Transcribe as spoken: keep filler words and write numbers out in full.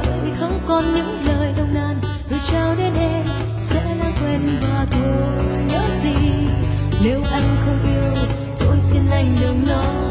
đời không còn những lời nồng nàn, tôi trao đến em sẽ lãng quên và thôi nhớ gì. Nếu anh không yêu tôi xin anh đừng nói.